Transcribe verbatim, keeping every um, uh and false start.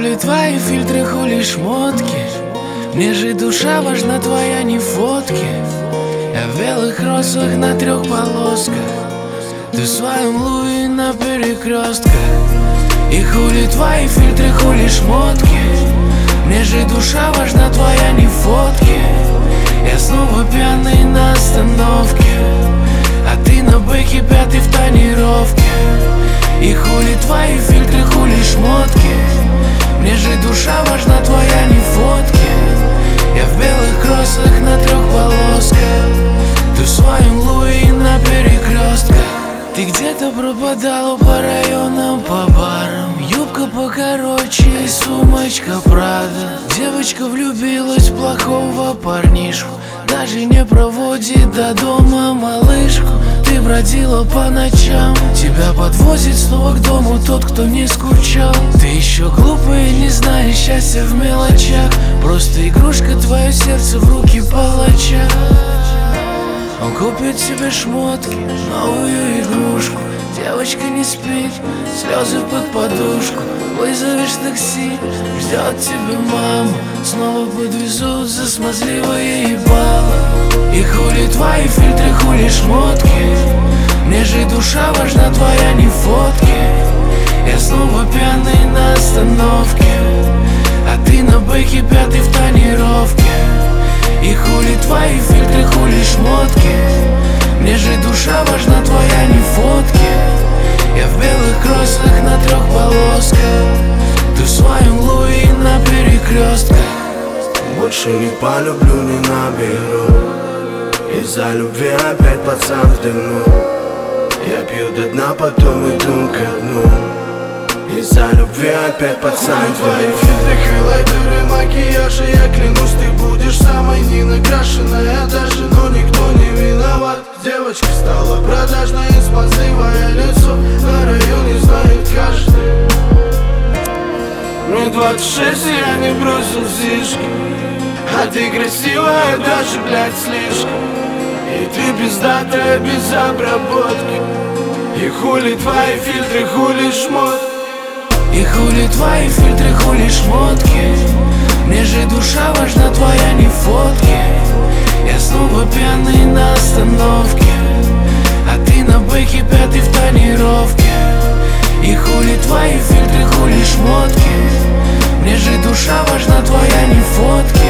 хули твои фильтры, хули шмотки? Мне же душа важна твоя, не фотки. Я в белых розах на трех полосках, ты в своем Луи на перекрестках. И хули твои фильтры, хули шмотки? Мне же душа важна твоя, не фотки. Я снова пьяный на остановке, а ты на бэке пятый в тонировке. И хули твои фильтры, хули шмотки? Мне же душа важна твоя, не фотки. Я в белых кроссах на трех полосках, ты в своем Луи на перекрестках. Ты где-то пропадала по районам, по барам. Юбка покороче и сумочка Прада. Девочка влюбилась в плохого парнишку, даже не проводит до дома малышку. Ты бродила по ночам, тебя подвозит снова к дому тот, кто не скучал. Ты еще глупая и не знаешь счастья в мелочах, просто игрушка, твое сердце в руки палача. Он купит себе шмотки, новую игрушку. Девочка не спит, слезы под подушку. Вызовешь такси, ждет тебя мама. Снова подвезут за смазливое ебало. И хули твои фильтры, хули шмотки? Мне же душа важна твоя, не фотки. Я снова пьяный на остановке, а ты на бэке пятый в тонировке. И хули твои фильтры, хули шмотки? Мне же душа важна твоя, не фотки. Я в белых кроссах на трех полосках, ты в своем Луи на перекрестках. Больше не полюблю, не наберу. Из-за любви опять пацан вдохну. Я пью до дна, потом иду ко дну. Из-за любви опять пацан вдохну. Твои фильтры, хайлайтеры, макияжи, я клянусь, ты будешь самой ненакрашенная даже, но никто не виноват. Девочка стала продажной, смазливое лицо на районе знает каждый. Мне двадцать шесть, и я не бросил зишки, а ты красивая даже, блядь, слишком. И ты пиздатая без обработки. И хули твои фильтры, хули шмотки? И хули твои фильтры, хули шмотки? Мне же душа важна твоя, не фотки. Я снова пьяный на остановке, а ты на бэке пятый в тонировке. И хули твои фильтры, хули шмотки? Мне же душа важна твоя, не фотки.